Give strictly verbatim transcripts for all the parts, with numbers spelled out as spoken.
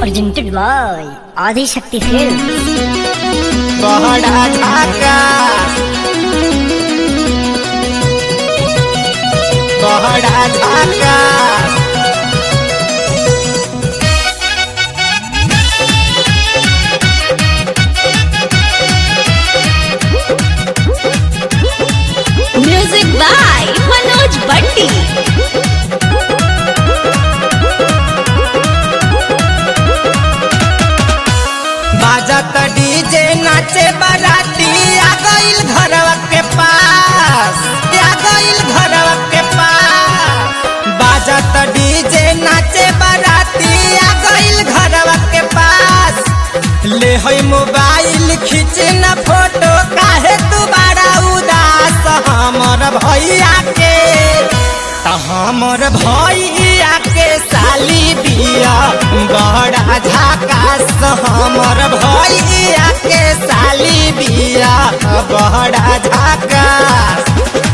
presented by Adi Shakti Films. बड़ा झाका बड़ा झाका Music by Manoj Bhatti. बाजत डीजे नाचे बाराती आ गइल घरवा के पास आ गइल घरवा के पास बाजत डीजे नाचे बाराती आ गइल घरवा के पास ले होई मोबाइल खींचे ना फोटो काहे तू बड़ा उदास हमर भैया के त हमर भैया के साली बिया बड़ा झाकास हमर भैया के साली बिया बड़ा झाकास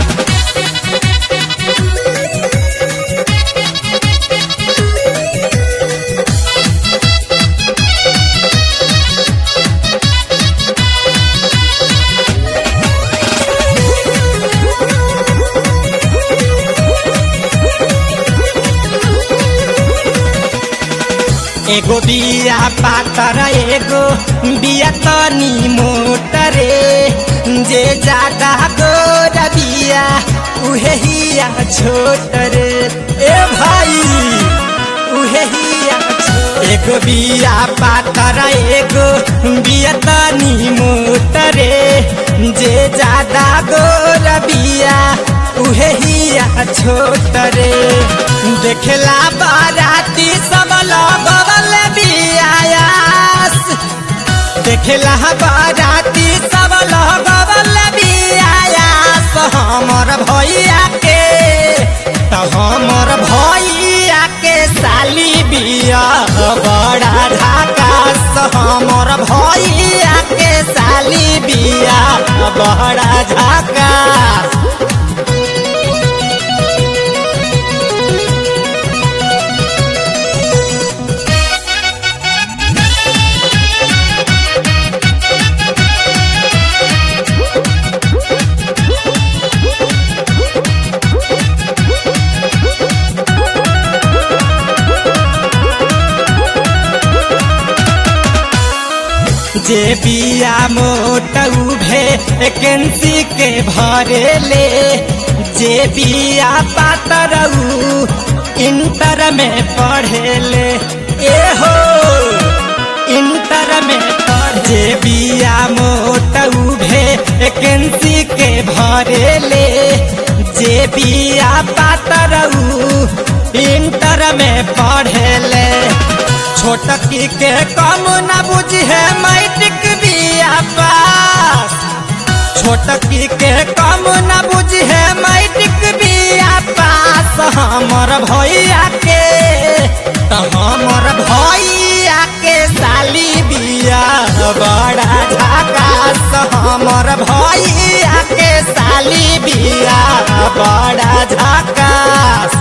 एगो बिया पातर एगो बिया तनी मोटरे जे ज्यादा गोर बिया उहे हिया छोट रे ए भाई उहे हिया छोट एगो बिया पातर एगो बिया तनी मोटरे जे ज्यादा गोर बिया उहे हिया छोट रे देखला बाराती सब लगवल बियास देखला बाराती सब लगवल बियास हमर भैया के त हमर भैया के साली बिया बड़ा झाकास हमर भैया के साली बिया बड़ा झाकास जे बिया मोटू भे वैकेंसी के भरे ले जे बिया पातरऊ इंटर में पढ़े ले ए हो इंटर में पढ़ जे बिया मोटू भे वैकेंसी के भरे ले जे बिया पातरऊ इंटर में पढ़े ले छोटकी के कम न बुझे मैट्रिक बिया पास छोटकी के कम न बुझे मैट्रिक बिया पास हमर भैया के त हमर भैया के साली बिया बड़ा झाकास हमर भैया के साली बिया बड़ा झाकास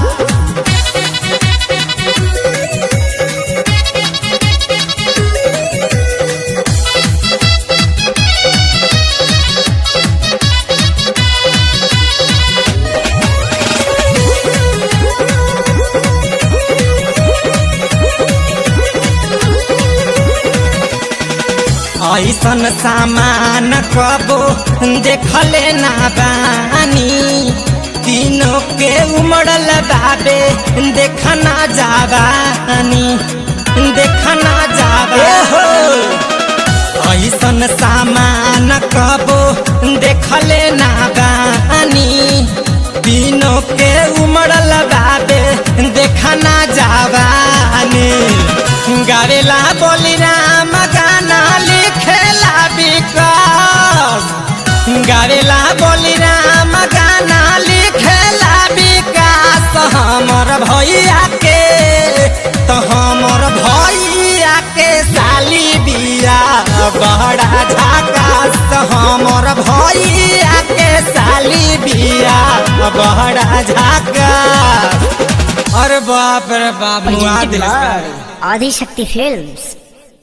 ऐसन सामान कबो देखले ना बानी तीनों के उमड़ल बाबे देखना जावानी देखना जावा हो ऐसन सामान कबो देखले ना बानी तीनों के उमड़ल बाबे देखना जावानी गावेला बोली राम गाना लिखेला विकास गावेला बोली राम गाना लिखेला विकास हमर भैया के तो हमर भैया के साली बिया बड़ा झाकास हमर भैया के साली बिया बड़ा झाकास। अरे बाप रे बाप मुआ Presented दिल by Adi Shakti Films.